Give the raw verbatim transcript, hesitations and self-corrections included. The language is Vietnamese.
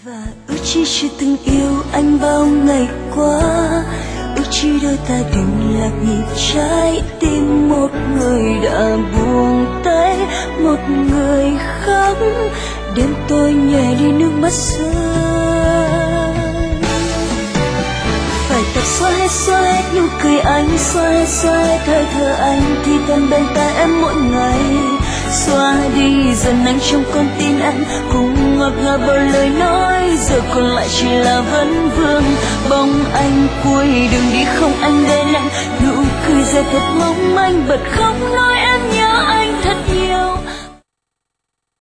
Và ước chi chưa từng yêu anh bao ngày qua, ước chi đôi ta đừng lạc nhịp trái tim. Một người đã buông tay, một người khóc, đêm tôi nhòe đi nước mắt rơi. Phải tập xóa hết xóa hết nụ cười anh, xóa hết xóa hết hơi thở anh thì thầm bên tai em mỗi ngày. Xóa đi dần anh trong con tim anh, cùng ngọt ngào bao lời nói, giờ còn lại chỉ là vấn vương. Bóng anh cuối đường đi không anh bên anh, nụ cười dài thật mong manh bật khóc nói em nhớ anh.